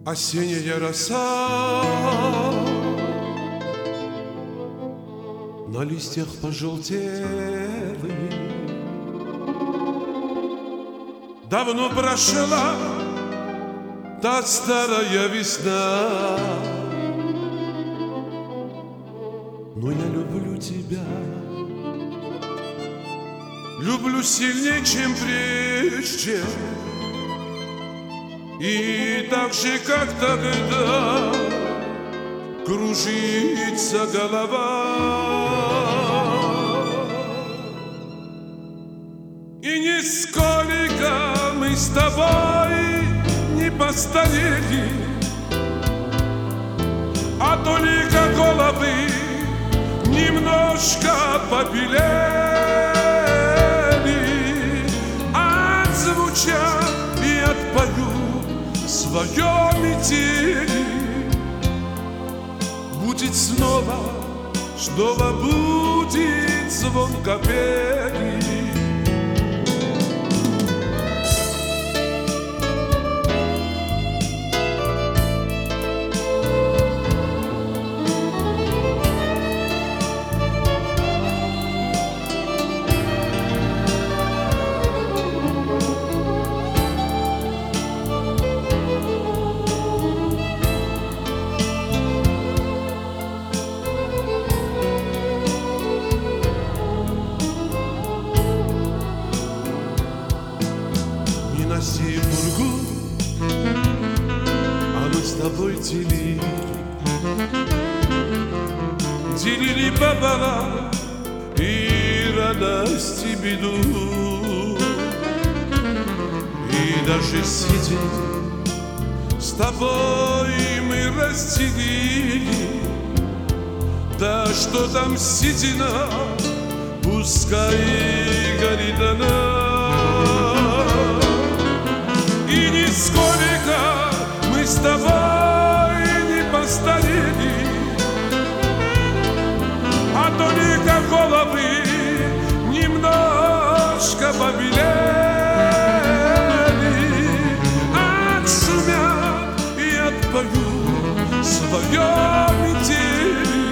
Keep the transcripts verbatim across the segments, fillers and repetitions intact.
Осенняя роса на листьях пожелтели. Давно прошла та старая весна, но я люблю тебя, люблю сильнее, чем прежде. И так же, как тогда, кружится голова. И нисколько мы с тобой не постарели, а только головы немножко побелели. Отзвучат и отпою свое метели. Будет снова, снова будет звон капели. Носи пургу, а мы с тобой делили, делили пополам и радость, и беду. И даже сидя с тобой мы разделили. Да что там седина, пускай горит она. И нисколько мы с тобой не постарели, а только головы немножко побелели. Отшумят и отпою свое метели.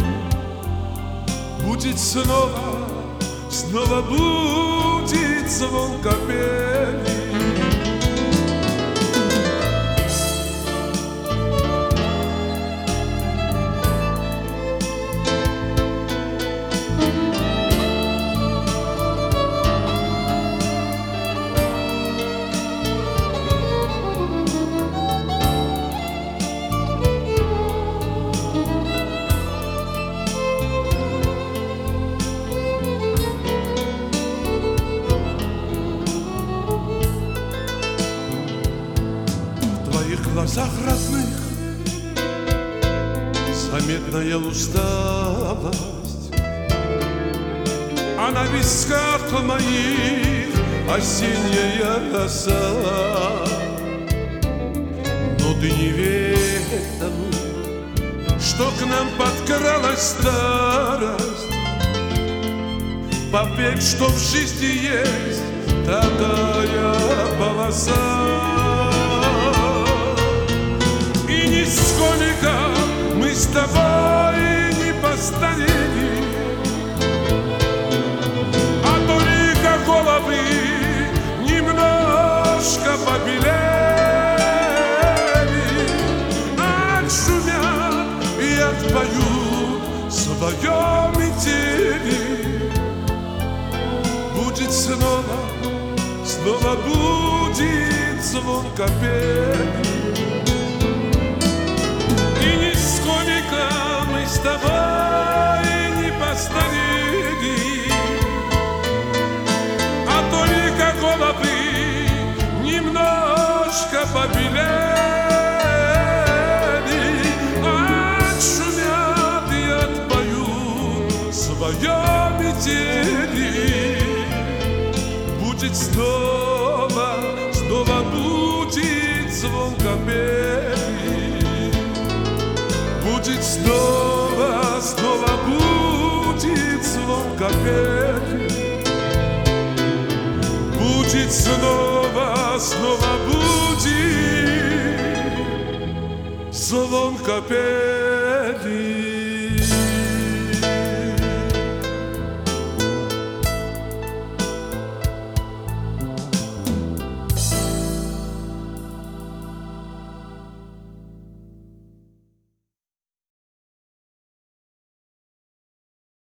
Будет снова, снова будет звон капели. В глазах родных заметная усталость, а на висках моих осенняя роса. Но ты не ведал, что к нам подкралась старость. Поверь, что в жизни есть такая полоса. Нисколько мы с тобой не постарели, а только головы немножко побелели. Отшумят и отпоют свое метели. Будет снова, снова будет звон капели. Мы с тобой не постарели, а только головы немножко побелели. Отшумят и отпоют свое метели. Будет снова, снова будет звон капели. Будет снова, снова будет звон капели. Будет снова, снова будет звон копей.